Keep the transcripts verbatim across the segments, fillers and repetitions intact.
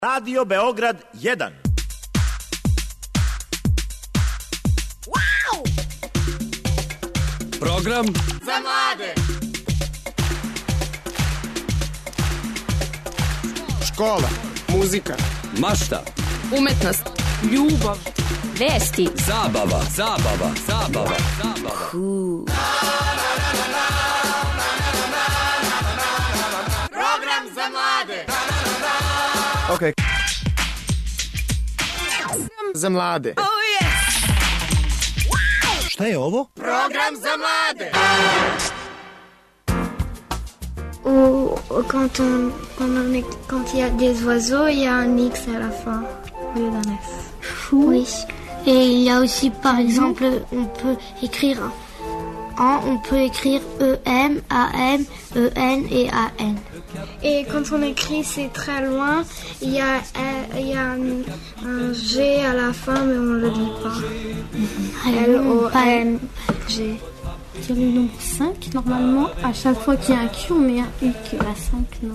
Radio Beograd jedan. Wow! Program za mlade. Škola, muzika, mašta, umetnost, ljubav, vesti, zabava, zabava, zabava, zabava. Cool. Program za mlade. Okay. Za mlade. Oh yes. Wow! Šta je ovo? Program za mlade. Ou quand on, quand on est, quand il y a des oiseaux, il y a un X à la fin au lieu d'un F. Fou. Oui. Et il y a aussi, par exemple, on peut écrire en, on peut écrire E M, A M, E N et A N. Et quand on écrit, c'est très loin. Il y a, euh, il y a un, un G à la fin, mais on ne le dit pas. L O N G. C'est le nombre cinq, normalement. À chaque fois qu'il y a un Q, on met un U qui est à cinq, non.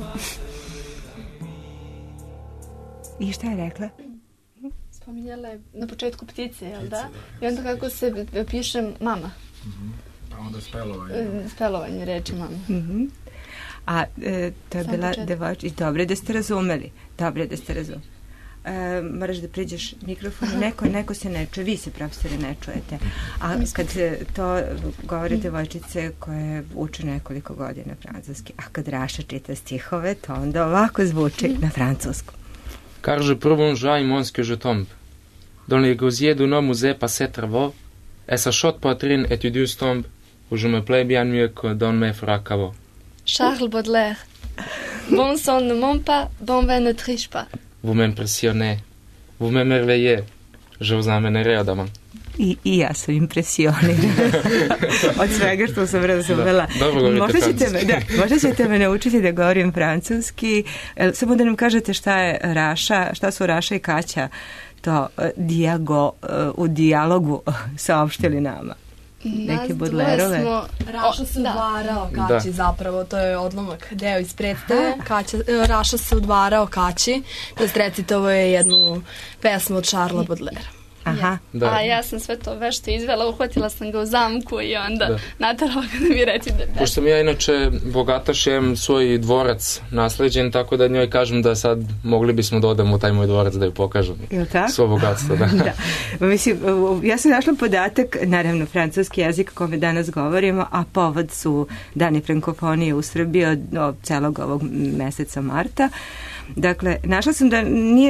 I šta je rekla? Spominjala je na početku ptice, jel da? I onda kako se piše mama. Mm-hmm. Pa onda spelovanje. Spelovanje reči mama. Mm-hmm. A e, to je Sam bila devojčica. I dobro je da ste razumeli. Dobro je da ste razumeli. E, moraš da priđeš mikrofon. Neko, neko se ne čuje. Vi se, profesori, ne čujete. A kad to govore devojčice koje uče nekoliko godina francuski, a kad Raša čita stihove, to onda ovako zvuči na francuskom. Car je prolonge immense que je tombe. Dans les gosiers d'un homme où pas ses travaux, et sa chaude poitrine étudieuse tombe, où je me plais bien mieux que dans mes frères caveaux. Charles Baudelaire. Bon sang ne ment pas, bon vin ne triche pas. Vous m'impressionnez, vous m'émerveillez, je vous emmènerai au-devant. I, I ja sam impresionirana od svega što sam razumela. Da, dobro govorite možda ćete francuski. Me, da, možda ćete me naučiti da govorim francuski. Samo da nam kažete šta je Raša, šta su Raša i Kaća to dijago, u dijalogu saopštili nama. Neke Baudelerove. Raša se udvarao Kaći, da. Zapravo, to je odlomak deo iz predstave. Kaća, Raša se udvarao Kaći, da recitovo je jednu pesmu od Charlesa Baudelairea. Aha. Da. A ja sam sve to vešto izvela, uhvatila sam ga u zamku i onda da. Natarala ga da mi reći da je pesma. Pošto sam ja inače bogataš, imam svoj dvorac nasleđen, tako da njoj kažem da sad mogli bismo da odemo u taj moj dvorac da ju pokažem. Je tako? Svo bogatstvo, da. Da. Mislim, ja sam našla podatak, naravno francuski jezik o kome danas govorimo, a povod su Dani frankofonije u Srbiji od, od celog ovog meseca marta. Dakle, našla sam da nije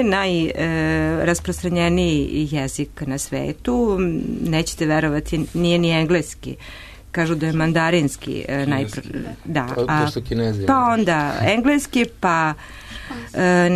najrasprostranjeniji e, jezik na svetu, nećete verovati, nije ni engleski. Kažu da je mandarinski e, najpr... Da, a, pa onda engleski, pa e,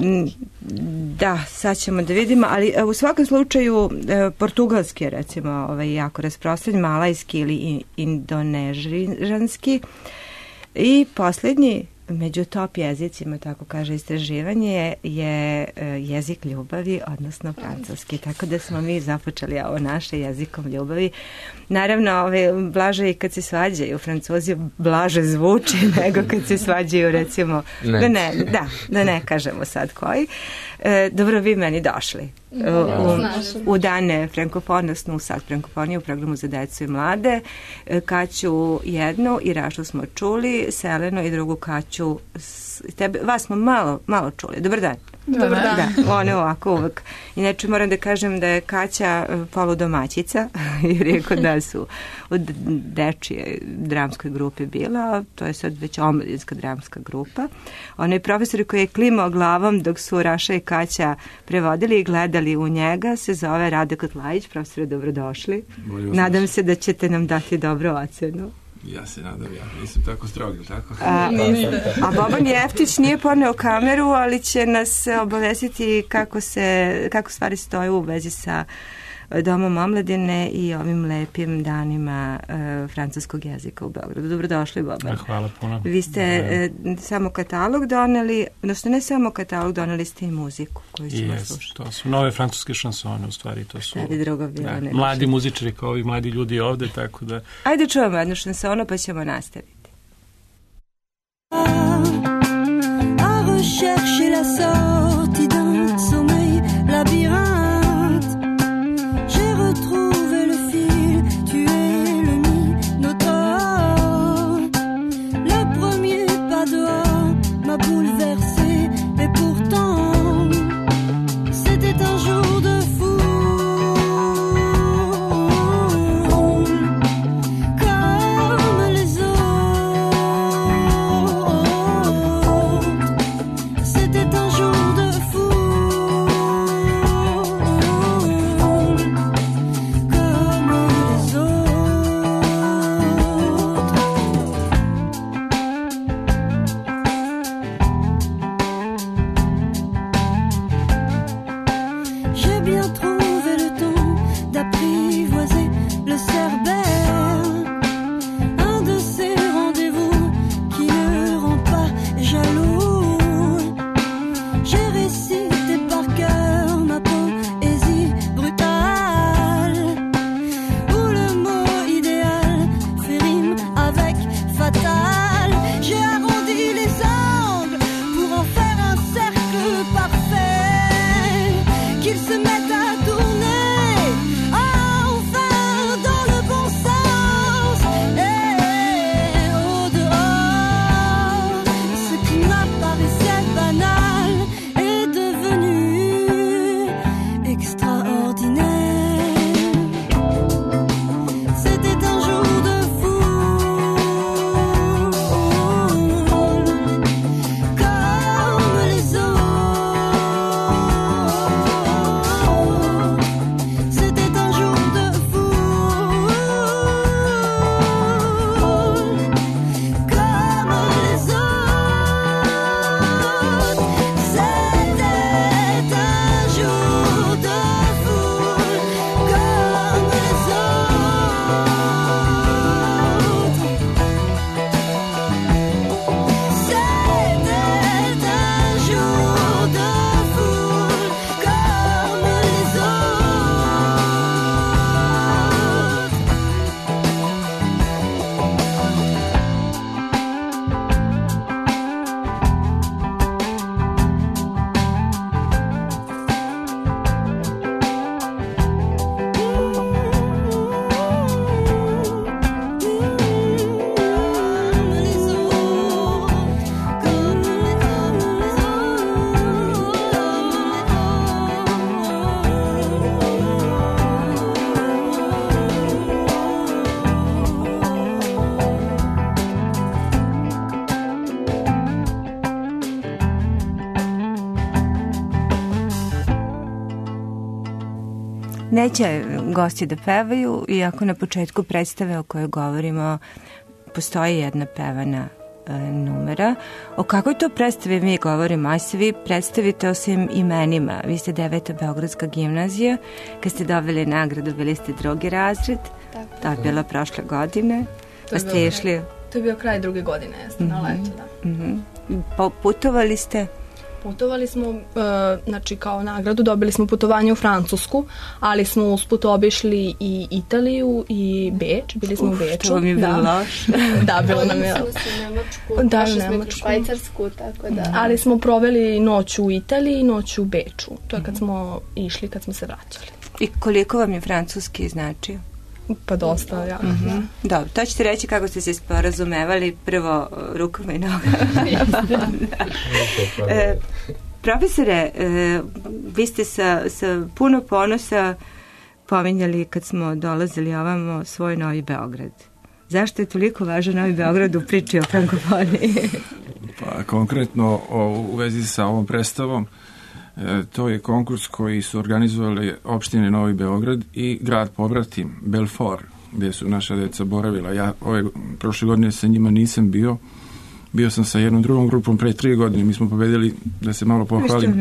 da, sad ćemo da vidimo, ali u svakom slučaju e, portugalski je recimo ovaj, jako rasprostranjen, malajski ili indonežanski i posljednji među top jezicima, tako kaže istraživanje, je jezik ljubavi, odnosno francuski. Tako da smo mi započeli ovo naše jezikom ljubavi. Naravno, ove, blaže i kad se svađaju Francuzi, blaže zvuči nego kad se svađaju, recimo, ne. Da, ne, da, da ne kažemo sad koji. E, dobro, vi meni došli u, u, u dane frankofonosnu, u sad frankofoniju u programu za decu i mlade. Kaću jednu i Rašu smo čuli, Selenu i drugu Kaću. Tebe, vas smo malo, malo čuli. Dobar dan. Dobar dan. Da, one ovako uvek. Inače moram da kažem da je Kaća poludomaćica, jer je kod nas u, u dečije dramskoj grupi bila, to je sad već omladinska dramska grupa. Onaj profesor koji je klimao glavom dok su Raša i Kaća prevodili i gledali u njega se zove Rade Kotlajić. Profesore, dobrodošli. Nadam se da ćete nam dati dobru ocenu. Ja se nadam, ja nisam tako strog, tako? A, a Boban Jeftić nije poneo kameru, ali će nas obavestiti kako se, kako stvari stoje u vezi sa Domom omladine i ovim lepim danima uh, francuskog jezika u Beogradu. Dobrodošli, Boban. Hvala puno. Vi ste uh, samo katalog doneli, odnosno ne samo katalog, doneli ste i muziku koju ćemo yes, slušati. To su nove francuske šansone, u stvari. To su drugo bilo, da, mladi muzičari kao ovi mladi ljudi ovde, tako da... Ajde čujemo jednu šansonu pa ćemo nastaviti. A rechercher la sortie d'un Neće gosti da pevaju, iako na početku predstave o kojoj govorimo postoji jedna pevana e, numera. O kakvoj to predstavi mi govorimo? Aj se vi predstavite osim imenima. Vi ste deveta Beogradska gimnazija. Kad ste dobili nagradu, bili ste drugi razred. Tako. To je bilo prošle godine. Pa ste bilo, išli... To je bio kraj druge godine, jeste, mm-hmm. na leto, da. Mm-hmm. Po, putovali ste... Putovali smo, uh, znači kao nagradu dobili smo putovanje u Francusku, ali smo usput obišli i Italiju i Beč, bili smo Uf, u Beču. To vam je bilo da. loše. Da, bilo nam je... Odnosno se u Nemačku, da, došli smo Nemačku. u Švajcarsku, tako da... Ali smo proveli noć u Italiji i noć u Beču. To je kad smo išli, kad smo se vraćali. I koliko vam je francuski značio? Pa dosta, ja. Mm-hmm. Dobro, to ćete reći kako ste se sporazumevali prvo rukama i nogama. e, profesore, e, vi ste sa, sa puno ponosa pominjali kad smo dolazili ovamo svoj Novi Beograd. Zašto je toliko važan Novi Beograd u priči o frankofoniji? Pa konkretno o, u vezi sa ovom predstavom, E, to je konkurs koji su organizovali opštine Novi Beograd i grad pobratim Belfort, gdje su naša deca boravila. Ja ove prošle godine sa njima nisam bio. Bio sam sa jednom drugom grupom pre tri godine. Mi smo pobedili, da se malo pohvalim,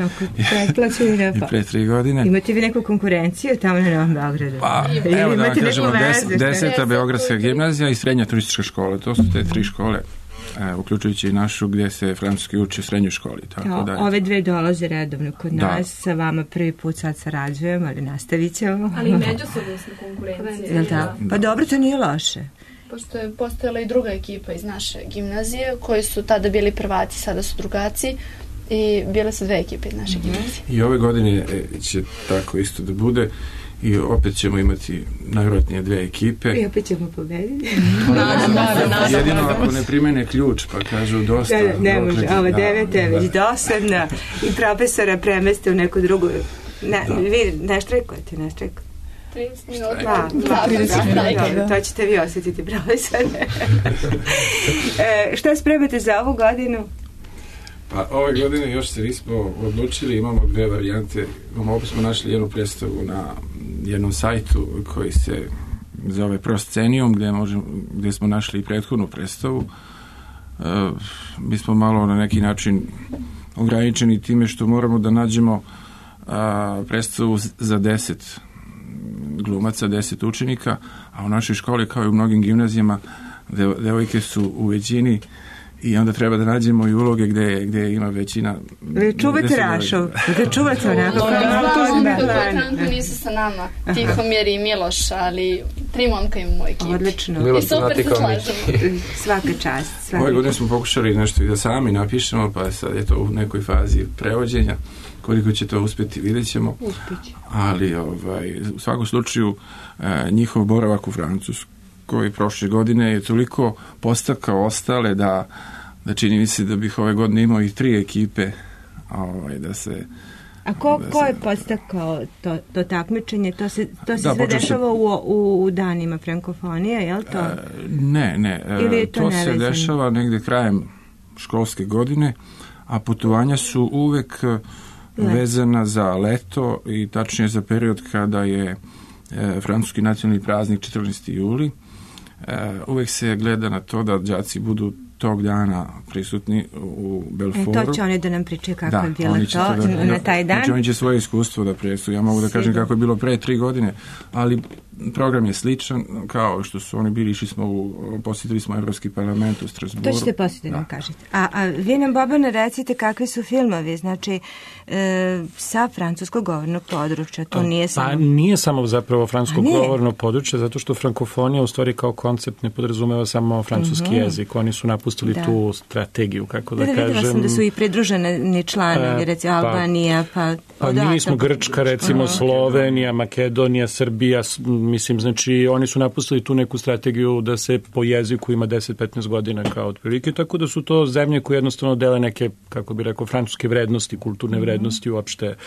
i pre tri godine. Imate vi neku konkurenciju tamo na Novom Beogradu? Pa, evo da vam kažemo, des, deseta Beogradska gimnazija i srednja turistička škola. To su te tri škole. E, uključujući i našu gdje se francuski uči u srednjoj školi. Tako o, da ove dve dolaze redovno kod da. nas, sa vama prvi put sad sarađujemo, ali nastavit ćemo. Ali međusobno smo konkurencije. Jel da? Pa dobro, to nije loše. Pošto je postojala i druga ekipa iz naše gimnazije, koji su tada bili prvaci, sada su drugaci, i bile su dve ekipe iz naše gimnazije. I ove godine će tako isto da bude. I opet ćemo imati najvjerojatnije dve ekipe. I opet ćemo pobediti. Jedino ako ne primene ključ, pa kažu dosta. Da, ne može, ovo devete je već dosadna i profesora premeste u neku drugu. Ne, vi ne štrajkujete, ne štrajkujete. trideset minuta. Da, to ćete vi osjetiti, profesore. e, šta spremate za ovu godinu? Pa ove godine još se nismo odlučili, imamo dve varijante. Opet smo našli jednu predstavu na jednom sajtu koji se zove Proscenium, gdje, možemo, gdje smo našli i prethodnu predstavu. E, mi smo malo na neki način ograničeni time što moramo da nađemo a, predstavu za deset glumaca, deset učenika, a u našoj školi kao i u mnogim gimnazijama devojke su u većini i onda treba da nađemo i uloge gde, gde ima većina. Vi čuvate Rašov, da čuvate onako. Trenutno nisu sa nama, Tihomir i Miloš, ali tri momka imamo u ekipi. Odlično. I super se slažemo. Svaka čast. Ove godine smo pokušali nešto i da sami napišemo, pa sad je to u nekoj fazi prevođenja. Koliko će to uspjeti, vidjet ćemo. Ali ovaj, u svakom slučaju eh, njihov boravak u Francuskoj prošle godine je toliko postakao ostale da, da čini mi se da bih ove godine imao i tri ekipe ovaj, da se... A ko, ko je postakao to, to takmičenje? To se, to se da, sve dešava se... u, u, u danima frankofonije, je li to? E, ne, ne. E, to, to se dešava negde krajem školske godine, a putovanja su uvek vezana za leto i tačnije za period kada je e, francuski nacionalni praznik četrnaestog jula. E, uvek se gleda na to da đaci budu tog dana prisutni u Belfortu. E, to će oni da nam pričaju kako da, je bilo to, to da, na taj dan. Znači oni će svoje iskustvo da presu. Ja mogu da kažem kako je bilo pre tri godine, ali program je sličan, kao što su oni bili, išli smo u, posjetili smo Evropski parlament u Strasburu. To ćete posjetiti da nam kažete. A, a vi nam, Bobane, recite kakvi su filmovi, znači e, sa francuskog govornog područja, to nije samo... Pa nije samo zapravo francuskog govornog područja, zato što frankofonija u stvari kao koncept ne podrazumeva samo francuski uh-huh. jezik, oni su napustili da. tu strategiju, kako da, da kažem. Vidjela sam da su i pridruženi članovi, e, recimo pa, Albanija, pa... Pa mi smo Grčka, recimo Slovenija, Makedonija, Srbija, mislim, znači oni su napustili tu neku strategiju da se po jeziku ima deset do petnaest godina kao otprilike, tako da su to zemlje koje jednostavno dele neke, kako bi rekao, francuske vrednosti, kulturne vrednosti, uopšte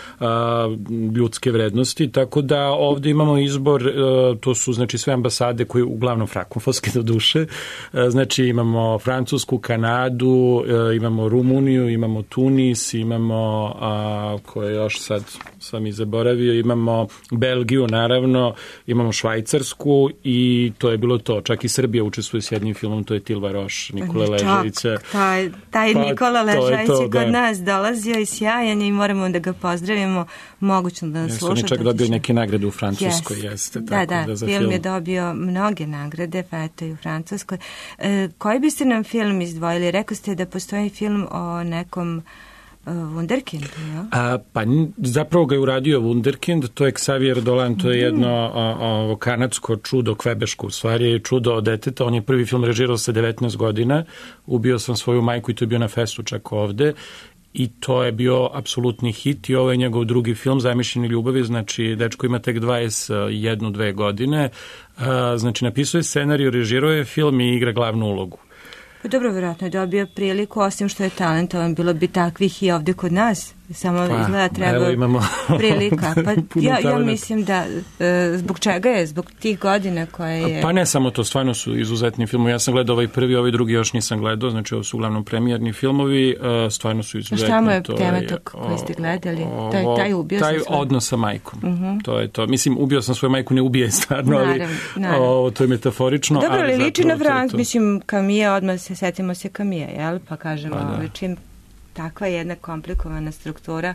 a, ljudske vrednosti, tako da ovde imamo izbor, a, to su znači sve ambasade koje uglavnom frankofonske do duše, a, znači imamo Francusku, Kanadu, a, imamo Rumuniju, imamo Tunis, imamo a, koje još sad sam i zaboravio, imamo Belgiju naravno, imamo Švajcarsku i to je bilo to. Čak i Srbija učestvuje s jednim filmom, to je Tilva Roš, Nikole Leževića. Taj, taj pa, Nikola Ležević je kod da. nas dolazio i sjajan i moramo da ga pozdravimo, mogućno da nas sluša. Jesu čak dobio neke nagrade u Francuskoj, yes. jeste. Da, tako da, da za film, film je dobio mnoge nagrade, pa eto i u Francuskoj. E, koji biste nam film izdvojili? Rekao ste da postoji film o nekom Wunderkind, ja? A, pa zapravo ga je uradio Wunderkind, to je Xavier Dolan, to je jedno o, o, kanadsko čudo, kvebeško u stvari, čudo od deteta. On je prvi film režirao sa devetnaest godina, Ubio sam svoju majku i to je bio na festu čak ovde. I to je bio apsolutni hit i ovo je njegov drugi film, Zamišljeni ljubavi, znači dečko ima tek dvadeset jednu dve godine, a, znači napisao je scenariju, režirao je film i igra glavnu ulogu. Pa dobro, vjerojatno je dobio priliku, osim što je talentovan, bilo bi takvih i ovdje kod nas. Samo pa, izgleda treba imamo prilika. Pa ja, ja mislim da e, zbog čega je? Zbog tih godina koje je... Pa ne samo to, stvarno su izuzetni filmovi. Ja sam gledao ovaj prvi, ovaj drugi još nisam gledao, znači ovo su uglavnom premijerni filmovi, stvarno su izuzetni. A šta mu je tema tog koji ste gledali? Taj, taj ubio taj sam svoj... odnos sa majkom. Uh-huh. To je to. Mislim, ubio sam svoju majku, ne ubije stvarno, ali naravno, naravno. O, to je metaforično. Dobro, ali, ali liči na Franc, to. Mislim, Camille, odmah se setimo se Camille, jel? Pa kažemo, pa čim takva jedna komplikovana struktura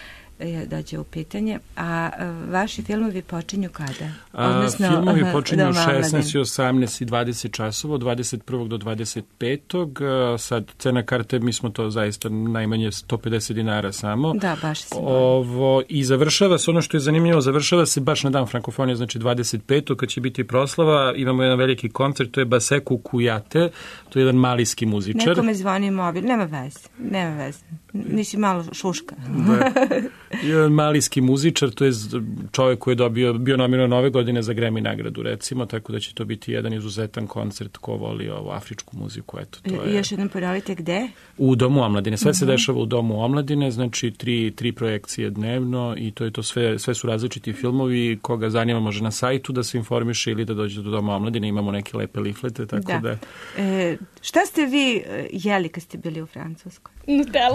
dođe u pitanje. A vaši filmovi počinju kada? Odnosno, a, filmovi počinju šesnaest, osamnaest i dvadeset časova, od dvadeset prvog do dvadeset petog Sad, cena karte, mi smo to zaista najmanje sto pedeset dinara samo. Da, baš se Ovo, I završava se, ono što je zanimljivo, završava se baš na dan frankofonije, znači dvadeset petog kad će biti proslava. Imamo jedan veliki koncert, to je Baseku Kujate, to je jedan malijski muzičar. Nekome zvoni mobil, nema veze, nema veze. Nisi malo šuška. Da. Jedan malijski muzičar, to je čovjek koji je dobio, bio nominovan ove godine za Grammy nagradu, recimo, tako da će to biti jedan izuzetan koncert ko voli ovu afričku muziku. Eto, to I je... još jednom ponovite gde? U Domu omladine. Sve uh-huh. se dešava u Domu omladine, znači tri, tri projekcije dnevno i to je to sve, sve su različiti filmovi. Koga zanima može na sajtu da se informiše ili da dođe do Doma omladine. Imamo neke lepe liflete, tako da... da... E, šta ste vi jeli kad ste bili u Francuskoj? Nutella.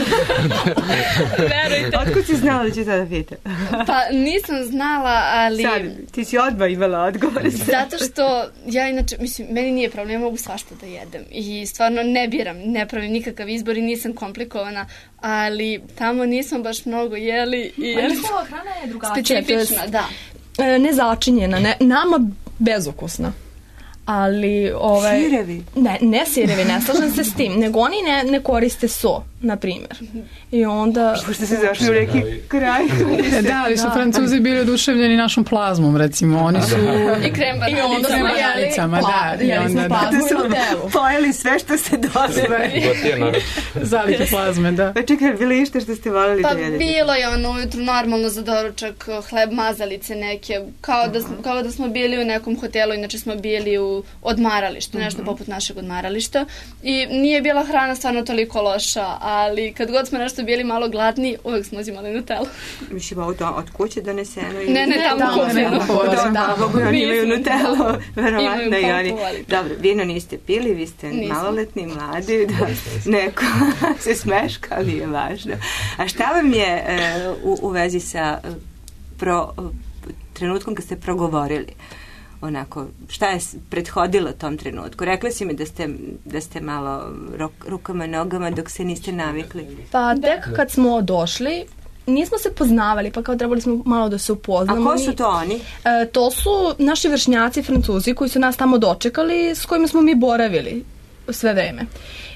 Verujte. Otkud si znala da će to da pita? Pa nisam znala, ali... Sad, ti si odmah imala odgovor. Zato što ja inače, mislim, meni nije problem, mogu svašta da jedem. I stvarno ne biram, ne pravim nikakav izbor i nisam komplikovana, ali tamo nismo baš mnogo jeli. I a njihova hrana je drugačija. Specifična, da. E, nezačinjena, ne, nama bezukusna. Ali ovaj sirevi. Ne, ne sirevi, ne slažem se s tim, nego oni ne, ne koriste so, na primjer. I onda pošto se zašli u neki kraj. Da, ali su da. Francuzi bili oduševljeni našom plazmom, recimo. Oni su i krem i onda smo jeli, da, i onda plazmu i Nutellu. Pojeli sve što se dodali. Zalike plazme, da. Pa čekaj, bilo ište što ste voljeli pa da jedete? Pa bilo je ono ujutru normalno za doručak, hleb, mazalice neke, kao da, kao da smo bili u nekom hotelu, inače smo bili u odmaralištu, nešto poput našeg odmarališta. I nije bila hrana stvarno toliko loša, ali kad god smo nešto bili malo gladni, uvek smo uzimali Nutellu. Mislim, ovo od kuće doneseno? Ne, ne, tamo kupljeno. Da, mogu oni imaju Nutellu, verovatno i oni. Dobro, vino niste pili, vi ste maloletni, mladi, da neko se smeška, ali je važno. A šta vam je u, u vezi sa pro, trenutkom kad ste progovorili? Onako, šta je prethodilo tom trenutku? Rekli si mi da ste, da ste malo ruk, rukama, nogama dok se niste navikli. Pa tek kad smo došli, nismo se poznavali, pa kao trebali smo malo da se upoznamo. A ko su to oni? E, to su naši vršnjaci Francuzi koji su nas tamo dočekali, s kojima smo mi boravili sve vreme.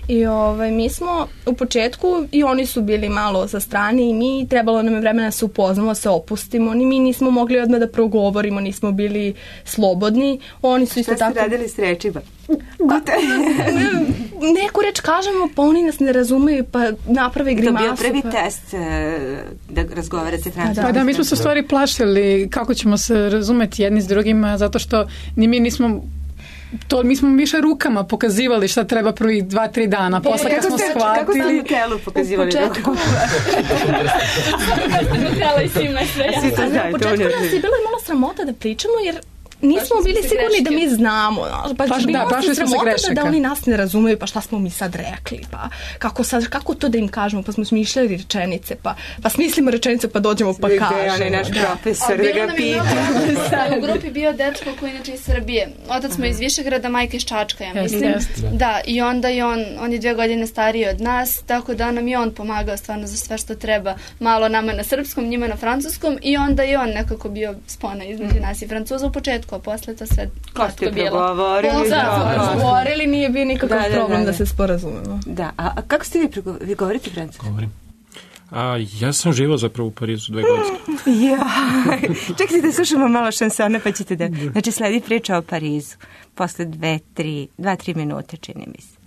I ovaj, mi smo u početku, i oni su bili malo sa strane i mi, trebalo nam je vremena da se upoznamo, se opustimo, ni mi nismo mogli odmah da progovorimo, nismo bili slobodni. Oni su isto tako... Šta ste radili s rečima? Pa, neku reč kažemo, pa oni nas ne razumeju, pa naprave grimasu. To bio prvi pa... test da razgovarate francuski. Pa da, mi smo se u stvari plašili kako ćemo se razumeti jedni s drugima, zato što ni mi nismo to, mi smo više rukama pokazivali šta treba prvih dva, tri dana. Posle kad smo shvatili... Kako ste na telu pokazivali rukama? Nutella i svima sve. U početku nas je bilo malo sramota da pričamo, jer nismo bili sigurni da mi znamo. Pa Paš, da, pašli smo se grešaka. Da oni nas ne razumeju, pa šta smo mi sad rekli, pa kako, sad, kako to da im kažemo, pa smo smišljali rečenice, pa, pa smislimo rečenice, pa dođemo pa kažemo. On je naš profesor, da ga pita. U grupi bio dečko koji je inače iz Srbije. Otac smo iz Višegrada, majka iz Čačka, ja mislim. Yes, yes. Da, i onda je on, on je dvije godine stariji od nas, tako da nam je on pomagao stvarno za sve što treba. Malo nama na srpskom, njima na francuskom, i onda je on nekako bio spona između nas i Francuza u početku, a posle to sve kratko bilo. Govorili, da, govorili, nije bio nikakav da, problem da, da, da. da se sporazumemo. Da, a, a kako ste vi, prego... vi govorite francuski? Govorim. A, ja sam živao zapravo u Parizu dve godine. Ja, čekajte da slušamo malo šansone pa ćete da... Znači, sledi priča o Parizu. Posle dve, tri, dva, tri minute, čini mi se.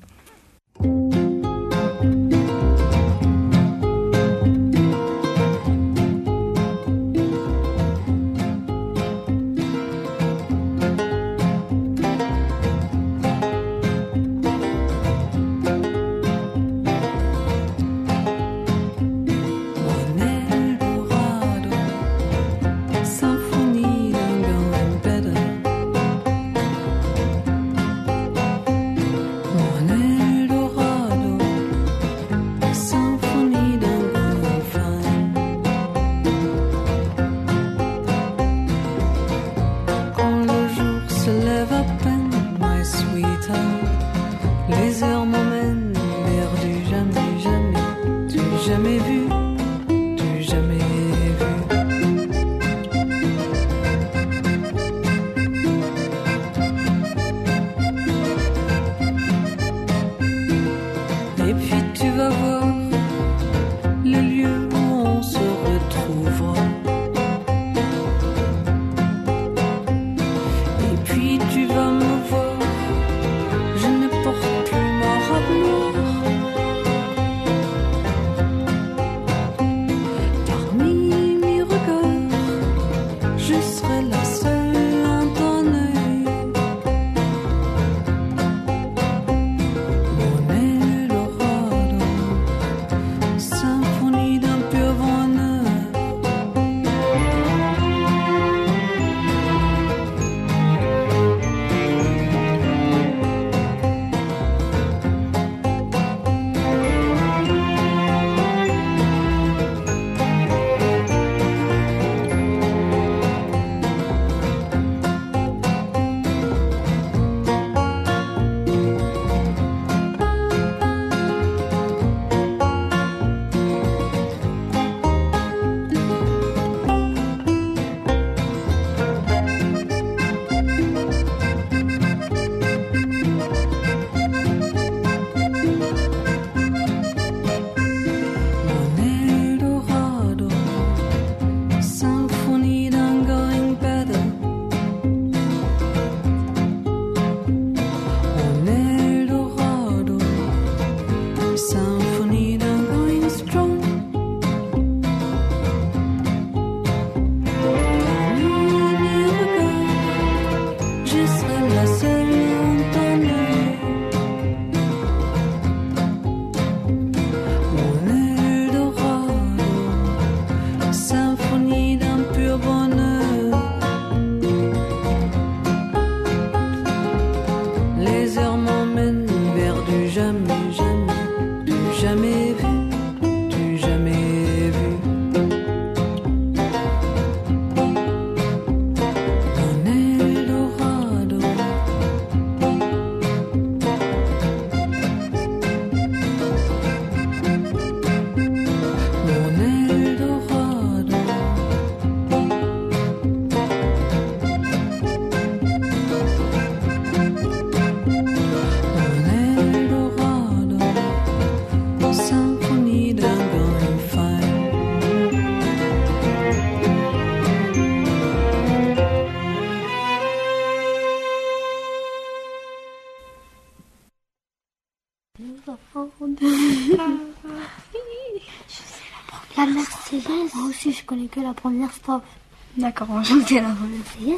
Moi aussi, je connais que la première strophe. D'accord, on va chanter la première. Essayez.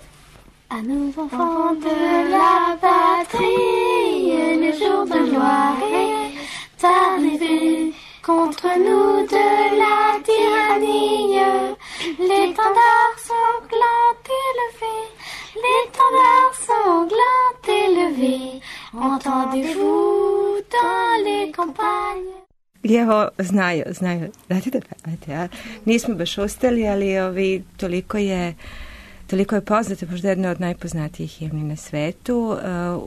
À nos enfants de la patrie, le jour de gloire est arrivé. Contre nous de la tyrannie, l'étendard sanglant élevé, l'étendard sanglant élevé, entendez-vous dans les campagnes. I evo, znaju, znaju. Dajte da pevate, ja? Nismo baš ostali, ali ovi, toliko je toliko je poznato, možda jedna od najpoznatijih himni na svetu. Uh,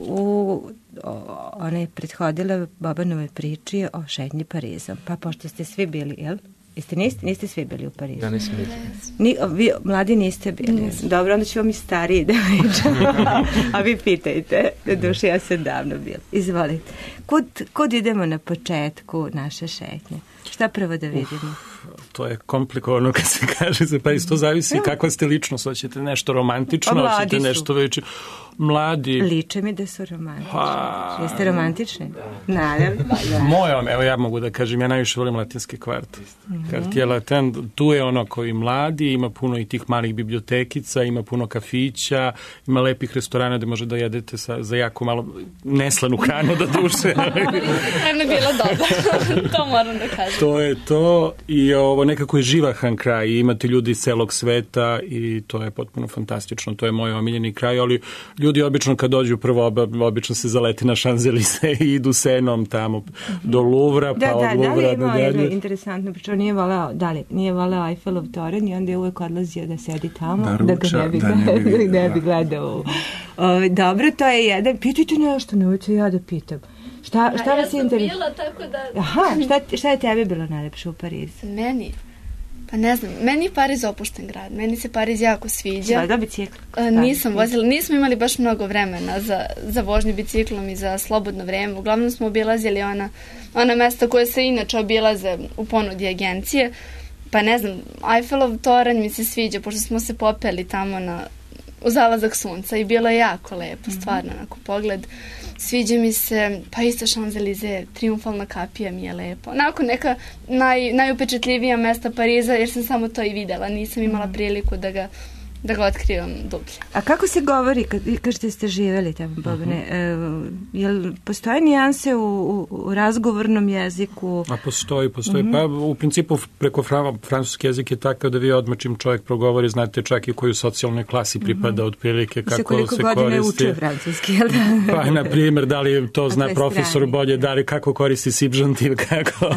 u, o, ona je prethodila Bobanove priči o šetnji Parizom. Pa pošto ste svi bili, jel? Jeste, niste, niste svi bili u Parizu? Ja nisam bili. Ni, vi mladi niste bili. Nisam. Dobro, onda ću vam i stariji da pričam. A vi pitajte. Na duši, ja sam davno bila. Izvolite. Kud, kud idemo na početku naše šetnje? Šta prvo da vidimo? Uf, to je komplikovano kad se kaže za Pariz. To zavisi kakva ste ličnost. Hoćete nešto romantično, hoćete nešto već... Mladi... Liče mi da su romantični. Pa... Jeste romantični? Naravno. Da. Moje, evo ja mogu da kažem, ja najviše volim latinski kvart. Mm-hmm. Kartier Latin, tu je ono koji mladi, ima puno i tih malih bibliotekica, ima puno kafića, ima lepih restorana gde može da jedete sa, za jako malo neslanu hranu da duše. Hrana je bila dobra, to moram da kažem. To je to i ovo nekako je živahan kraj i imate ljudi iz celog sveta i to je potpuno fantastično, to je moj omiljeni kraj, ali ljudi obično kad dođu prvo, obično se zaleti na Šanzelize i idu senom tamo do Luvra, pa da, od da, Luvra da, do dalje. Da, interesantno, pričao, nije voleo, da li, nije voleo Eiffelov toranj i onda je uvek odlazio da sedi tamo, da, ruča, da ga ne bi, da ne bi, ne bi gledao. O, dobro, to je jedan, pitajte nešto, ne uvijek ja da pitam. Šta, šta A, vas ja interesuje? sam bila, tako da... Aha, šta, šta je tebi bilo najlepše u Parizu? Meni? Pa ne znam, meni je Pariz opušten grad, meni se Pariz jako sviđa. Šta, da bicikl? Nisam vozila, nismo imali baš mnogo vremena za, za vožnju biciklom i za slobodno vreme. Uglavnom smo obilazili ona, ona mesta koje se inače obilaze u ponudi agencije. Pa ne znam, Eiffelov toranj mi se sviđa, pošto smo se popeli tamo na, u zalazak sunca i bilo je jako lepo, stvarno, onako pogled. Sviđa mi se, pa isto Šanzelize, Triumfalna kapija mi je lepo. Onako neka naj, najupečetljivija mesta Pariza, jer sam samo to i videla. Nisam imala priliku da ga, da ga otkrivam dublje. A kako se govori, kad kažete ste živeli tamo, Bobane, uh-huh. e, jel postoje nijanse u, u, u razgovornom jeziku? A postoji, postoji. Uh-huh. Pa u principu preko fran, francuski jezik je takav da vi odmah čim čovjek progovori, znate čak i koju socijalnoj klasi pripada uh-huh. otprilike, kako se koristi. Koliko godina uče francuski, jel da? Pa, na primjer, da li to zna profesor strani. Bolje, da li kako koristi subjunctiv, kako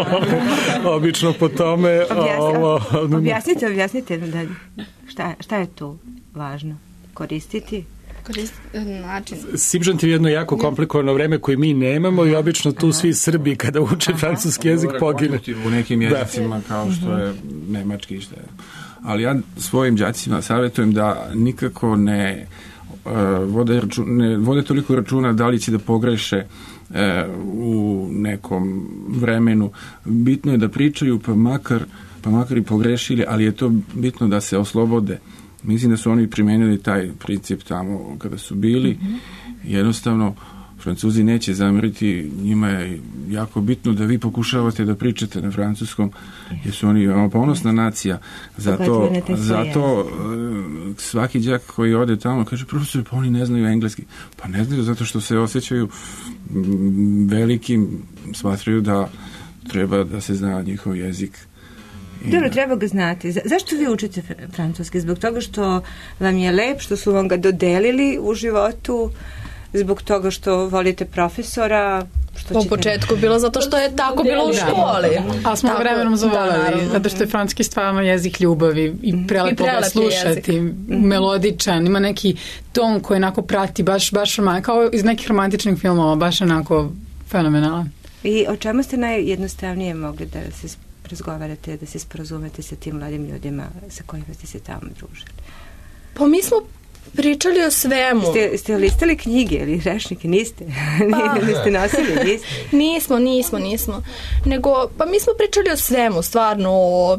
obično po tome. Objasni, ovo, objasnite, objasnite da šta, šta je tu važno koristiti? Koristiti način. Subjunctiv je jedno jako komplikovano vreme koje mi nemamo i obično tu Aha. svi Srbi kada uče Aha. francuski jezik pogine. U nekim jezicima da. Kao što je nemački što je. Ali ja svojim đacima savjetujem da nikako ne, uh, vode, račun, ne vode toliko računa da li će da pogreše uh, u nekom vremenu. Bitno je da pričaju pa makar pa makar i pogrešili, ali je to bitno da se oslobode. Mislim da su oni primenili taj princip tamo kada su bili. Mm-hmm. Jednostavno, Francuzi neće zameriti, njima je jako bitno da vi pokušavate da pričate na francuskom, jer su oni ponosna nacija. Zato, zato svaki đak koji ode tamo kaže, profesor, pa oni ne znaju engleski. Pa ne znaju zato što se osjećaju velikim, smatraju da treba da se zna njihov jezik. Dobro, treba ga znati. Za, zašto vi učite francuski? Zbog toga što vam je lep, što su vam ga dodelili u životu, zbog toga što volite profesora? Što u početku bilo zato što je tako bilo u školi. A smo vremenom zavolali, da, zato što je francuski stvarno jezik ljubavi i prelepo ga slušati, mm-hmm. melodičan, ima neki ton koji onako prati, baš, baš kao iz nekih romantičnih filmova, baš onako fenomenalan. I o čemu ste najjednostavnije mogli da se razgovarate, da se sporazumete sa tim mladim ljudima sa kojima ste se tamo družili? Pa mi smo pričali o svemu. Ste, ste listali knjige ili rešnike? Niste? Pa. Niste nosili? Niste? Nismo, nismo, nismo. Nego, pa mi smo pričali o svemu, stvarno, o,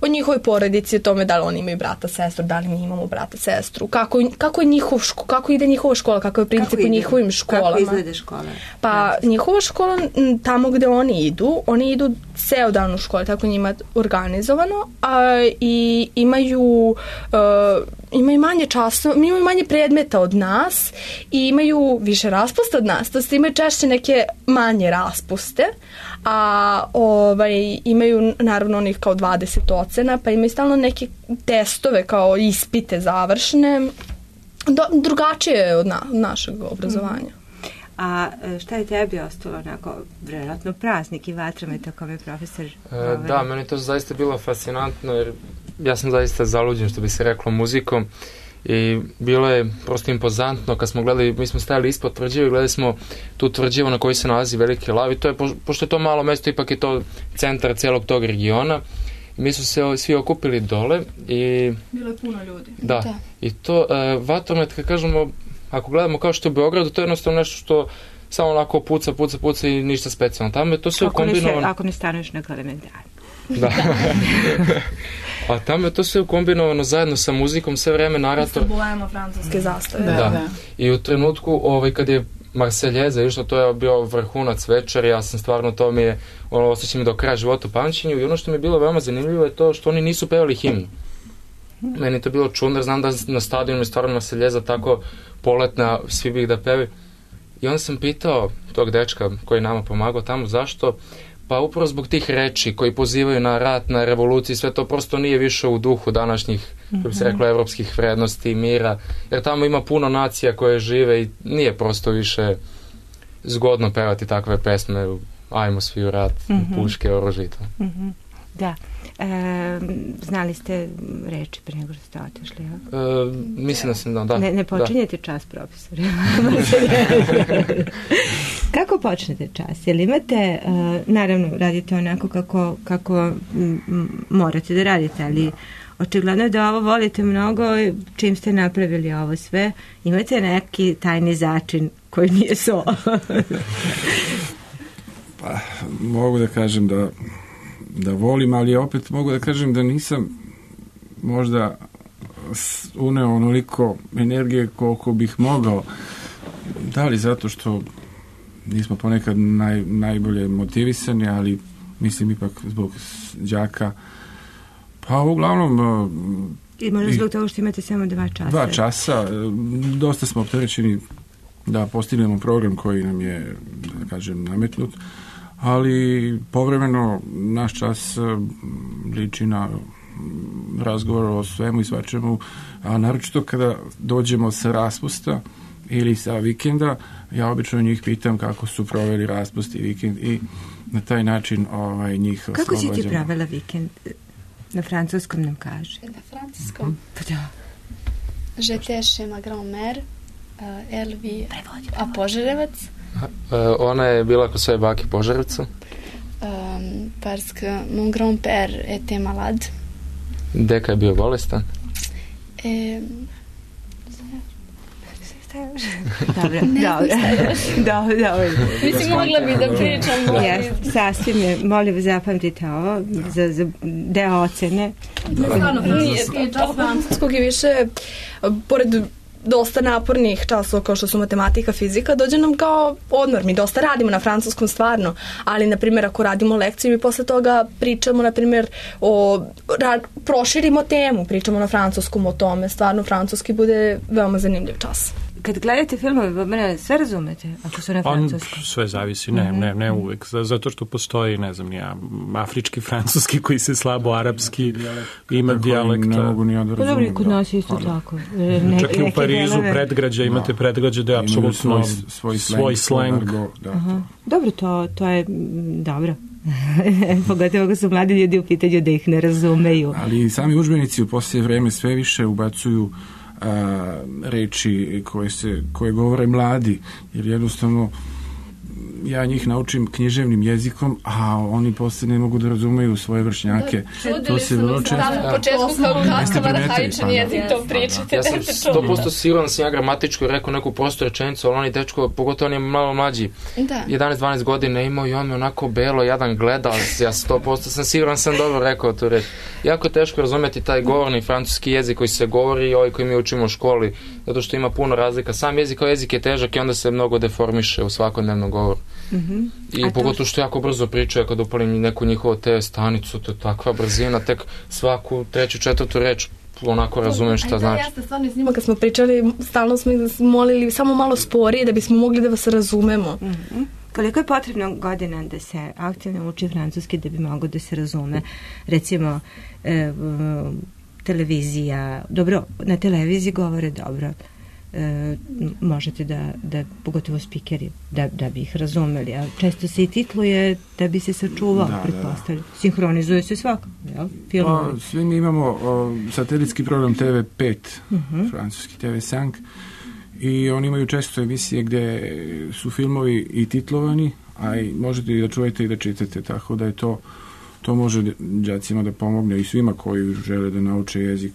o njihovoj porodici, o tome da li oni imaju brata, sestru, da li mi imamo brata, sestru, kako, kako, je njihov ško, kako ide njihova škola, kako je princip u njihovim školama. Kako izgleda škola? Pa njihova škola, tamo gde oni idu, oni idu ceo dan u školi, tako njima organizovano, a, i imaju, uh, imaju manje časova, imaju manje predmeta od nas i imaju više raspusta od nas, to ste imaju češće neke manje raspuste, a ovaj, imaju naravno onih kao dvadeset ocena, pa imaju stalno neke testove kao ispite završne, Do, drugačije od na, našeg obrazovanja. A šta je tebi ostalo onako, vjerojatno praznik i vatromet, ako me profesor... E, da, meni to zaista bilo fascinantno, jer ja sam zaista zaluđen, što bi se reklo, muzikom, i bilo je prosto impozantno kad smo gledali, mi smo stajali ispod tvrđave i gledali smo tu tvrđavu na kojoj se nalazi Veliki lav, i to je, pošto je to malo mesto, ipak je to centar celog tog regiona, i mi su se svi okupili dole i... Bilo je puno ljudi. Da, da. I to, e, vatromet, kad kažemo, ako gledamo kao što je u Beogradu, to je jednostavno nešto što samo onako puca, puca, puca i ništa specijalno. Tamo je to sve kombinovano... Ako ne staneš na elementarno. Da. A tamo je to sve kombinovano zajedno sa muzikom, sve vreme narator... Sa bojama francuske zastave. Da, da. da. I u trenutku, ovaj, kad je Marseljeza išlo, to je bio vrhunac večer, ja sam stvarno, to mi je, ono, osjećam mi do kraja života u pamćenju, i ono što mi je bilo veoma zanimljivo je to što oni nisu pevali himnu. Meni je to bilo čudno, znam da na stadionu je stvarno Marseljeza tako poletna, svi bih da pevi. I onda sam pitao tog dečka koji nama pomagao tamo, zašto? Pa upravo zbog tih reči koji pozivaju na rat, na revoluciju, sve to prosto nije više u duhu današnjih, mm-hmm. kako bi se reklo, evropskih vrednosti, mira, jer tamo ima puno nacija koje žive i nije prosto više zgodno pevati takve pesme, ajmo svi u rat, mm-hmm. puške, oružje i to. Mm-hmm. Da. E, znali ste reči pre nego što ste otišli? Ja? E, mislim da sam, da. da ne, ne počinjete da. čas, profesore. Kako počnete čas? Jel imate, uh, naravno, radite onako kako, kako m, morate da radite, ali očigledno da ovo volite mnogo, čim ste napravili ovo sve, imate neki tajni začin koji nije so. Pa, mogu da kažem da da volim, ali opet mogu da kažem da nisam možda uneo onoliko energije koliko bih mogao. Da li zato što nismo ponekad naj, najbolje motivisani, ali mislim ipak zbog đaka. Pa uglavnom... I možda zbog toga što imate samo dva časa. Dva časa. Dosta smo opterećeni da postignemo program koji nam je, da kažem, nametnut, ali povremeno naš čas liči na razgovor o svemu i svačemu, a naročito kada dođemo sa raspusta ili sa vikenda, ja obično njih pitam kako su proveli raspust i vikend i na taj način ovaj, njih kako oslobađamo. Si ti pravila vikend? Na francuskom nam kaže. Na francuskom? Mm. Pa da. J'étais chez ma grand-mère, uh, elle vit à Požarevac. Uh, ona je bila kod svoje bake Požarevca. Um, parce que mon grand-père était malade. Deka je bio bolestan. E, Dobro, dobro. Dobro, dobro. Mislim, mogla bi da pričam. Jes, sasvim je. Molim, zapamtite ovo za, za deo ocene. Stvarno, francuskog je više, pored dosta napornih časova kao što su matematika, fizika, dođe nam kao odmor. Mi dosta radimo na francuskom stvarno, ali na primjer ako radimo lekciju mi posle toga pričamo na primjer o ra, proširimo temu, pričamo na francuskom o tome, stvarno francuski bude veoma zanimljiv čas. Kad gledate filmove, sve razumete ako su na francuskom? Sve zavisi, ne, mm-hmm. ne, ne uvek. Zato što postoji, ne znam, nija, afrički, francuski koji se slabo, arapski, ima dijalekta. Ne mogu ni ja da razumem. Dobro, kod nas isto tako. Ne, čak i u Parizu delove. Predgrađa, imate da. predgrađa da je apsolutno svoj, svoj, svoj slang. Da, dobro, to, to je dobro. Pogotovo ako su mladi ljudi u pitanju da ih ne razumeju. Ali sami udžbenici u poslije vreme sve više ubacuju a, reči koje se koje govore mladi, jer jednostavno ja njih naučim književnim jezikom, a oni posle ne mogu da razumeju svoje vršnjake. Čudili su mi se tamo u početku kakav arhaičan jezik to pričate. Ja sam sto posto siguran da sam ja gramatičko rekao neku prostu rečenicu, ali oni dečko, pogotovo on je malo mlađi, jedanaest dvanaest godina imao i on me onako belo, jadan gleda, ja sto posto sam siguran sam dobro rekao tu reč. Jako je teško razumeti taj govorni francuski jezik koji se govori i ovaj koji mi učimo u školi, zato što ima puno razlika. Sam jezik kao jezik je težak i onda se mnogo deformiše u svakodnevnom govoru. Mm-hmm. I pogotovo što jako brzo pričaju, kad upalim neku njihovu te stanicu, to je takva brzina, tek svaku treću, četvrtu reč onako razumem šta znači. Ja ste stvarno s njima kad smo pričali, stalno smo ih molili samo malo sporije da bismo mogli da vas razumemo. Mm-hmm. Koliko je potrebno godina da se aktivno uči francuski da bi mogo da se razume? Recimo, e, televizija, dobro, na televiziji govore dobro. E, možete da, da pogotovo spikeri, da, da bi ih razumeli, a često se i titluje da bi se sačuvao, da, pretpostavlja. Da. Sinhronizuje se svako, jel? Pa, svi mi imamo o, satelitski program te ve pet, uh-huh. francuski te ve pet, i oni imaju često emisije gde su filmovi i titlovani, a i možete i da čujete i da čitate, tako da je to, to može đacima da pomogne i svima koji žele da nauče jezik.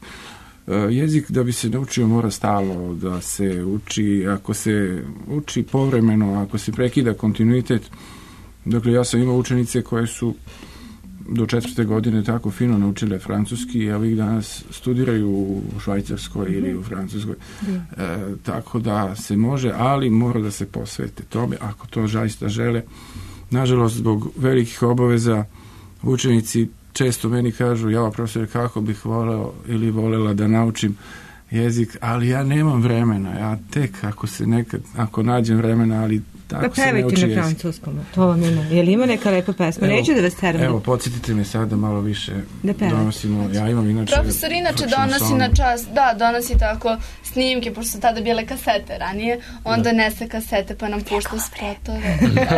Jezik da bi se naučio mora stalno da se uči, ako se uči povremeno, ako se prekida kontinuitet. Dakle, ja sam imao učenice koje su do četvrte godine tako fino naučile francuski, evo ih danas studiraju u Švajcarskoj ili u Francuskoj. E, tako da se može, ali mora da se posvete tome, ako to zaista žele. Nažalost, zbog velikih obaveza učenici često meni kažu, ja profesor, kako bih voleo ili volela da naučim jezik, ali ja nemam vremena, ja tek ako se nekad, ako nađem vremena, ali tako da se ne uči jezik. Na francuskom, to vam ima. Je li ima neka lepa pesma? Evo, neću da vas teram. Evo, podsjetite me sad da malo više da donosimo, ja imam inače... Profesor inače donosi na čas, da, donosi tako snimke, pošto su tada bile kasete ranije, on donese kasete pa nam pušta spotove.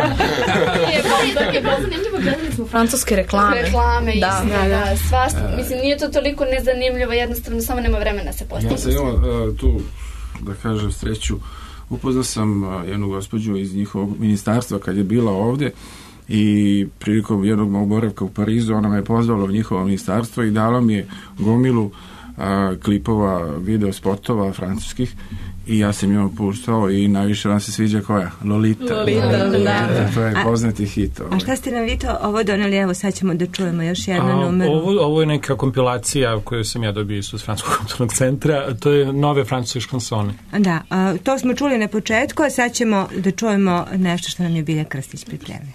Je, pa je bilo zanimljivo, gledali smo francuske reklame. Reklame, da, istina, da, da. Svašta, mislim, nije to toliko nezanimljivo, jednostavno samo nema vremena se postaviti. Ja sam imao uh, tu, da kažem, sreću, upoznao sam uh, jednu gospođu iz njihovog ministarstva kad je bila ovde i prilikom jednog mog boravka u Parizu ona me je pozvala u njihovo ministarstvo i dala mi je gomilu a, klipova, video spotova francuskih i ja sam njom puštao i najviše vam se sviđa koja? Lolita. Lolita, da. da. To je poznati hit. Ovaj. A šta ste nam vi to ovo doneli? Evo sad ćemo da čujemo još jednu a, numeru. Ovo, ovo je neka kompilacija koju sam ja dobio iz Francuskog kulturnog centra. To je nove francuske šansone. Da, a, to smo čuli na početku, a sad ćemo da čujemo nešto što nam je Bilja Krstić pripremio.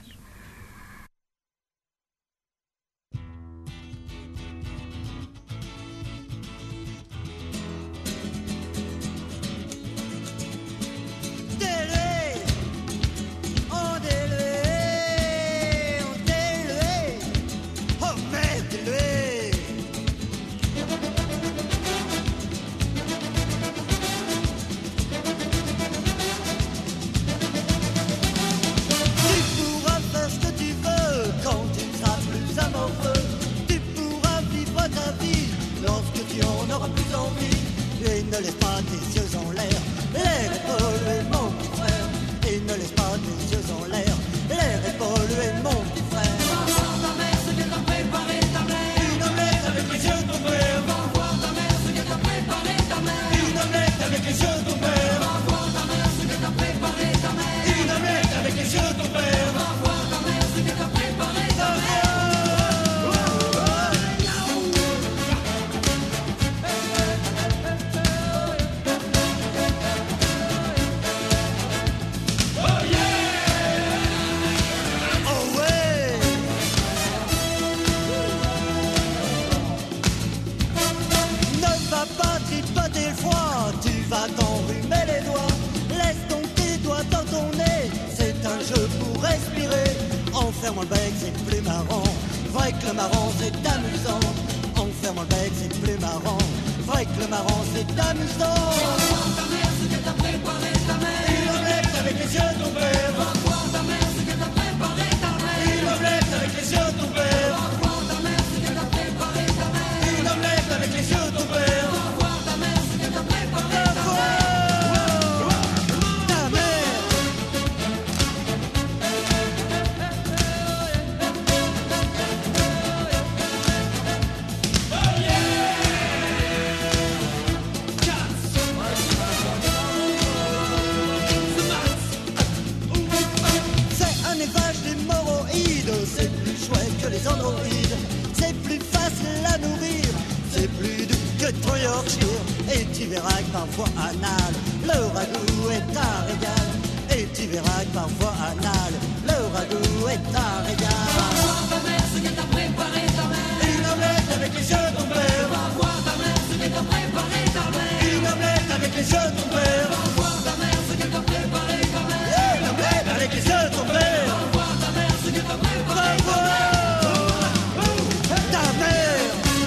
je ton Yorkshire, et tu verras que parfois anal, le ragoût est un régal. Et tu verras que parfois anal, le ragoût est un régal. Va voir ta mère ce qu'elle t'a préparé ta mère. Une omelette avec les œufs de ton père. Va voir ta mère ce qu'elle t'a préparé ta mère. Une omelette avec les œufs de ton père. Va voir ta mère ce qu'elle t'a préparé ta mère. Une omelette avec les œufs de ton père. Va voir ta mère ce qu'elle t'a préparé ta mère. Ta mère.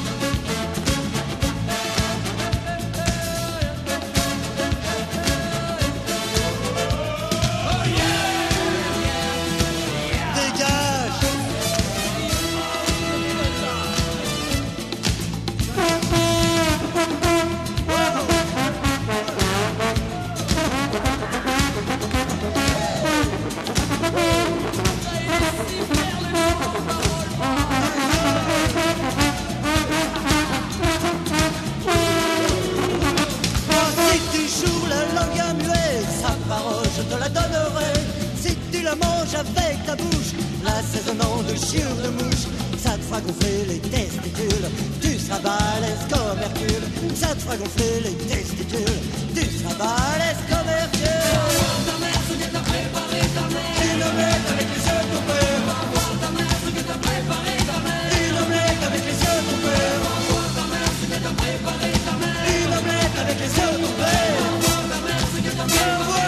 Avec ta bouche, l'assaisonnant de chiure de mouche, ça te fera gonfler les testicules, tu seras balèze comme Hercule, ça te fera gonfler les testicules, tu seras balèze comme Hercule. Va voir ta mère ce qu'elle t'a préparé ta mère. Une omelette avec les œufs de ton père. Va voir ta mère ce qu'elle t'a préparé ta mère. Une omelette avec les œufs de ton père. Va voir ta mère ce qu'elle t'a préparé ta mère. Une omelette avec les œufs de ton père. Va voir ta mère ce qu'elle t'a préparé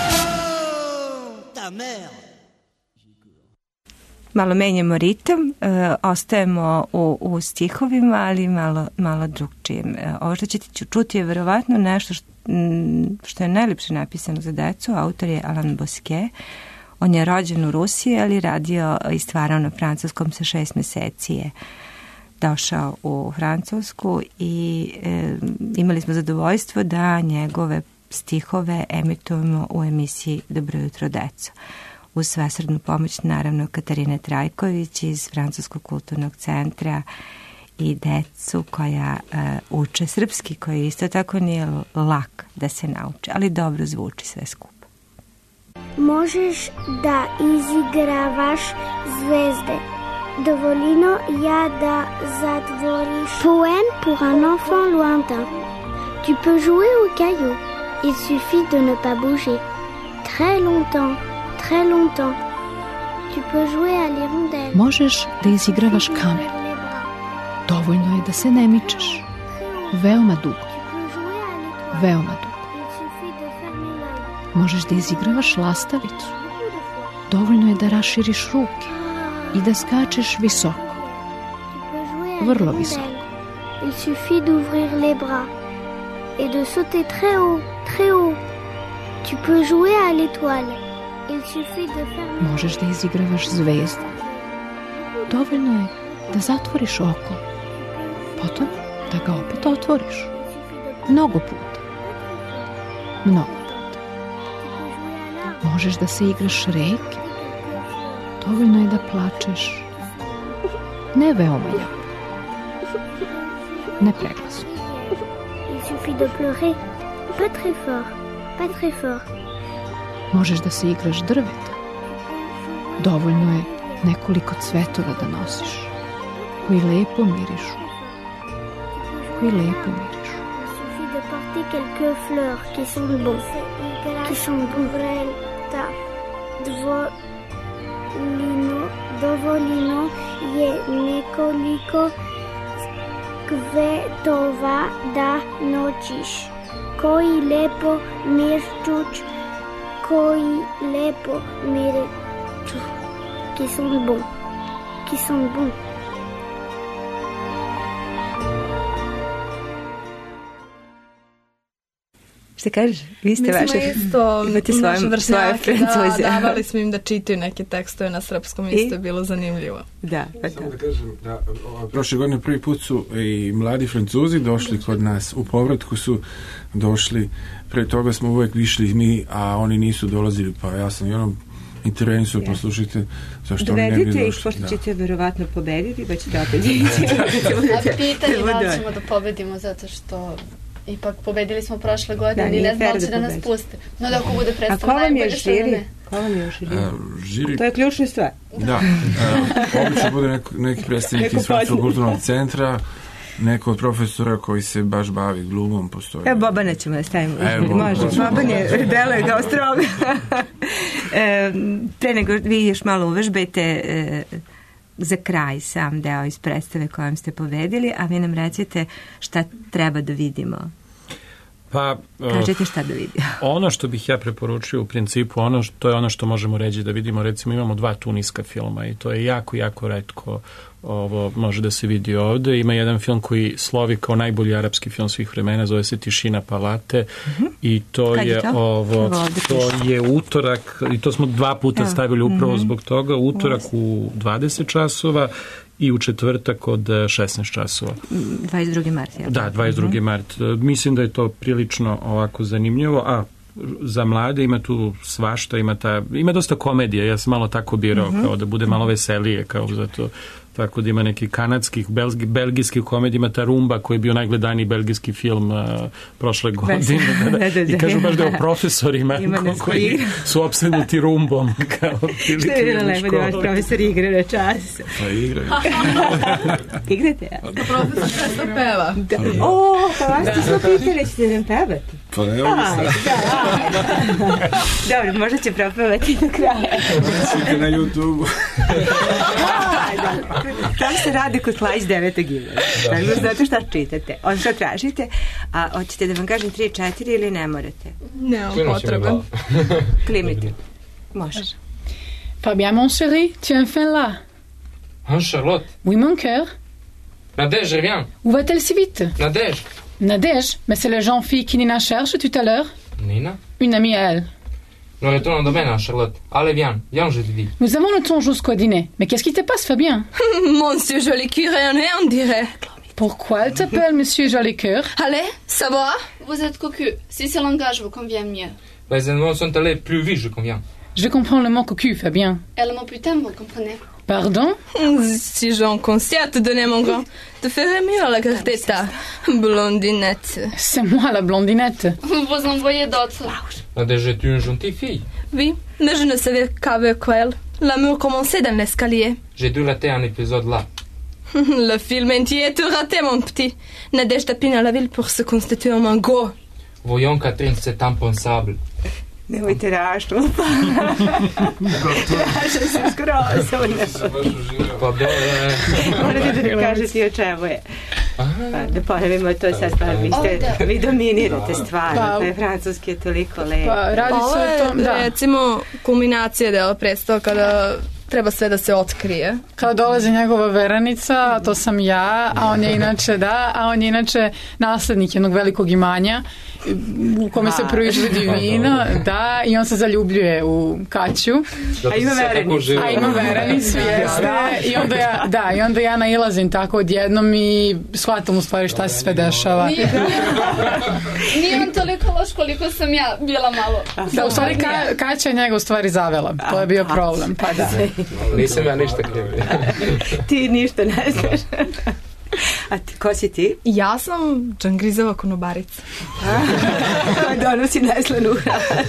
ta mère. Malo menjamo ritam, e, ostajemo u, u stihovima, ali malo, malo drugčije. E, ovo što ćete čuti je verovatno nešto što, što je najljepše napisano za decu. Autor je Alain Bosquet. On je rođen u Rusiji, ali radio i stvarao na francuskom. Sa šest meseci je došao u Francusku i e, imali smo zadovoljstvo da njegove stihove emitujemo u emisiji Dobro jutro, deco. Uz svesrdnu pomoć, naravno, Katarine Trajković iz Francuskog kulturnog centra i decu koja uh, uče srpski, koji isto tako nije lak da se nauče, ali dobro zvuči sve skupa. Možeš da izigravaš zvezde. Dovolino ja da zatvoriš. Poème pour un enfant lointain. Tu peux jouer au caillou. Il suffit de ne pas bouger. Très longtemps. Très longtemps. Tu peux jouer à l'hirondelle. Možeš da izigravaš kamen. Dovoljno je da se ne mičeš. Veoma dugo. Veoma dugo. Možeš da izigravaš lastavicu. Dovoljno je da raširiš ruke i da skačeš visoko. Vrlo visoko. Il suffit d'ouvrir les bras et de sauter très haut, très haut. Tu peux jouer à l'étoile. Možeš da izigravaš zvezdu. Dovoljno je da zatvoriš oko, potom da ga opet otvoriš. Mnogo puta. Mnogo puta. Možeš da se igraš reke. Dovoljno je da plačeš. Ne veoma jako. Ne preglasno. Il suffit de pleurer. Pas très fort. Pas très fort. Možeš da se igraš drveta. Dovoljno je nekoliko cvetova da nosiš, koji lepo mirišu. Koji lepo mirišu. Il suffit de porter quelques fleurs qui sont bons. Qui sont bons. Dovolino, dovolino je nekoliko kvetova da nosiš, koji lepo mirišu. Koji lepo mirišu, qui sont bons, qui sont bons. Šta kažeš? Vi ste vaše... Mi smo isto, imate naše vršnjake, da, davali smo im im da čitaju neke tekstove na srpskom, isto je bilo zanimljivo. Da, pa da. Samo da kažem, da, prošle godine prvi put su i mladi Francuzi došli kod nas, u povratku su došli, pre toga smo uvek išli mi, a oni nisu dolazili, pa ja sam i onom intervenciju, poslušajte, zašto oni ne bi došli. Dovedite ih, pošto ćete verovatno pobediti, pa ćete opet ići. A pitanje da li ćemo da pobedimo, zato što ipak pobedili smo prošle godine i ne znam da će da nas puste. No da ako bude predstav najbolje što da ne. Ko vam je u žiri? žiri? To je ključna stvar. Da. Obično bude neko, neki predstavnik iz Francuskog kulturnog centra, neko od profesora koji se baš bavi glumom postoji. E, Bobana ćemo da stavimo. Evo, može, Boban je, deluje kao strog. e, pre nego vi još malo uvežbajte e, za kraj sam deo iz predstave kojem ste povedili, a vi nam recite šta treba da vidimo. Pa, kažete šta da vidimo. Ono što bih ja preporučio u principu, ono što, to je ono što možemo reći da vidimo, recimo imamo dva tuniska filma i to je jako, jako retko ovo može da se vidi ovde. Ima jedan film koji slovi kao najbolji arapski film svih vremena, zove se Tišina Palate mm-hmm. i to Kad je, je to? ovo, to je utorak i to smo dva puta Evo. stavili upravo mm-hmm. zbog toga, utorak u dvadeset časova i u četvrtak od šesnaest časova. dvadeset drugi mart. Ja. Da, dvadeset drugi mart. Mislim da je to prilično ovako zanimljivo, a za mlade ima tu svašta, ima, ta, ima dosta komedije, ja sam malo tako birao, mm-hmm. kao da bude malo veselije, kao zato, tako da ima nekih kanadskih, belgi, belgijskih komedija, ima ta Rumba koji je bio najgledaniji belgijski film uh, prošle godine. Da, da, da, I kažu baš da je o profesorima koji su opsednuti Rumbom. Kao što je bilo lepo da vaš profesor igra na čas? Pa igraju. Igrate, ja? Pa profesor često peva. Da. O, pa vas ti smo pitali, ćete nam pevati? Pa ne mogu se. Dobro, možda će propevati na kraju. Site na YouTube-u. Tam se radi kod Klajić devete gimnazije. Tako znate šta čitate. On šta tražite, a hoćete da vam kažem tri četiri ili ne morate? Nemam potrebe. Klimite. Može. Fabien, mon chéri, tu es enfin là. Hein, Charlotte? Oui, mon cœur. Nadège, je reviens. Où va-t-elle si vite? Nadège. Nadège? Mais c'est la jeune fille qui Nina cherche tout à l'heure. Nina? Une amie à elle. Nous retournons demain, hein, Charlotte. Allez, viens. Viens, je te dis. Nous avons le temps jusqu'au dîner. Mais qu'est-ce qui te passe, Fabien? Monsieur Jolicoeur, rien, on dirait. Pourquoi elle t'appelle Monsieur Jolicoeur? Allez, ça va? Vous êtes cocu. Si ce langage vous convient mieux. Les événements sont allés plus vite, je conviens. Je comprends le mot cocu, Fabien. Et le mot putain, vous comprenez? Pardon? Si j'en consciens à te donner mon grand, te ferais mieux à la Gardetta, blondinette. C'est moi la blondinette. Vous en voyez d'autres. Nadège, es-tu une gentille fille? Oui, mais je ne savais qu'avec elle. L'amour commençait dans l'escalier. J'ai dû rater un épisode là. Le film entier est raté, mon petit. Nadège tapine à la ville pour se constituer en mango. Voyons, Catherine, c'est impensable. Nemojte raštu. Raša se skroz. Pa dobro. Morate da mi kažete o čemu je. Da ponavimo to sad stvar. Vi, ste, vi dominirate stvar. Pa je francuski je toliko lepo. Pa radi se o tom, da. Recimo, kulminacija dela predstava kada treba sve da se otkrije. Kada dolazi njegova veranica, to sam ja, a on je inače, da, a on je inače naslednik jednog velikog imanja u kome se proizvodi vino, da, i on se zaljubljuje u Kaću. A ima verenicu. A ima verenicu, jeste. I onda ja, da, i onda ja nailazim tako odjednom i shvatam u stvari šta se sve dešava. Nije, nije on toliko loš koliko sam ja bila malo. Da, u stvari Ka, Kaća je njega u stvari zavela. To je bio problem, pa da. Nisam ja ništa kriv. Ti ništa ne znaš. A ti, ko si ti? Ja sam Džangrizova konobarica. Donosi neslanu hranu.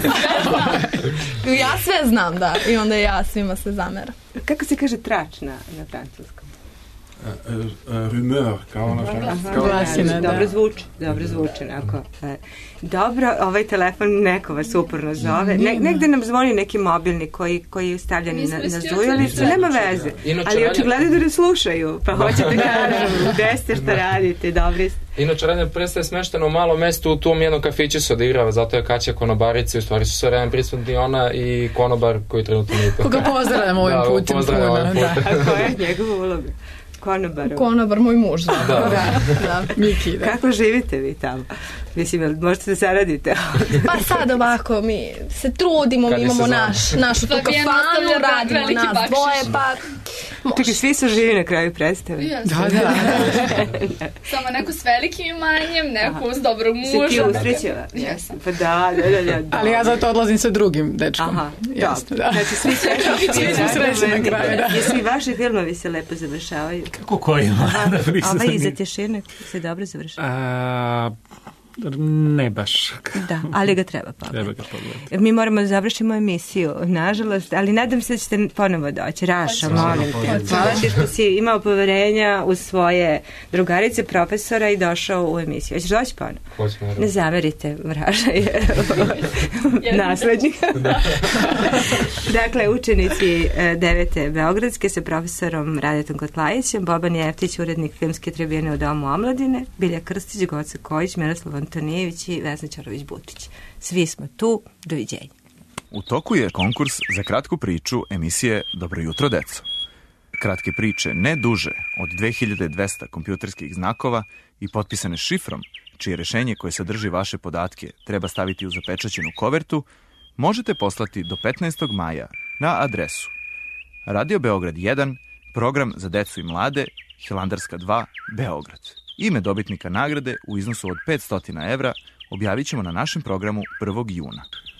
Ja sve znam, da. I onda ja svima se zamera. Kako se kaže trač na, na francuskom? Uh, uh, rumeur, kao ono francusko. Glasina, da. Dobro zvuči, dobro zvuči, onako. Dobro, ovaj telefon neko vas uporno zove. Ne, negde nam zvoni neki mobilni koji, koji je stavljen na, na zujalicu, nema veze. Ali očigledno da ne slušaju, pa hoće da kažu gde ste, šta radite, dobri ste. Inače, radnja predstava je smeštena u malo mesto, u tom jednom kafiću se odigrava, zato je Kaća konobarica, u stvari su sve vreme prisutni ona i konobar koji trenutno nije to. Koga pozdravljamo ovim putem. Da, pozdravljamo ovim putem. A koja je njegova uloga? Konobar. Konobar, moj muž. Da. Da. Da. Miki, da. Kako živite vi tamo? Mislim, možete da se radite? Pa sad ovako, mi se trudimo, mi imamo naš, našu tu kafanu, radimo nas dvoje, pa... Čekaj, svi su živi na kraju predstave. Da, da. Samo neko s velikim imanjem, neko s dobrog muža. Se ti usrećeva? Jesam. Pa da, da, da, da. Ali ja zato odlazim sa drugim dečkom. Aha, Jeste, da. Znači, svi srećni. Svi su srećni na kraju, da. Jesu i vaši filmovi se lepo završavaju? Kako kojima? Ovaj iza tišine se dobro završava? Ne baš. Da, ali ga treba pogledati. Treba ga pogledati. Mi moramo da završimo emisiju, nažalost, ali nadam se da ćete ponovo doći. Raša, molim te. Hvala ti što si imao poverenja u svoje drugarice, profesora i došao u emisiju. Hoćeš doći ponovo? Ne zamerite, Raša je naslednjih. Dakle, učenici devete Beogradske sa profesorom Radetom Kotlajićem, Boban Jeftić, urednik filmske tribine u Domu omladine, Bilja Krstić, Goca Kojić, Miroslav Antonijević i Vesna Ćorović-Butić. Svi smo tu, doviđenja. U toku je konkurs za kratku priču emisije Dobro jutro, deco. Kratke priče ne duže od dve hiljade dvesta kompjuterskih znakova i potpisane šifrom, čije rešenje koje sadrži vaše podatke treba staviti u zapečaćenu kovertu, možete poslati do petnaestog maja na adresu Radio Beograd jedan, program za decu i mlade, Hilandarska dva, Beograd. Ime dobitnika nagrade u iznosu od petsto evra objavit ćemo na našem programu prvog juna.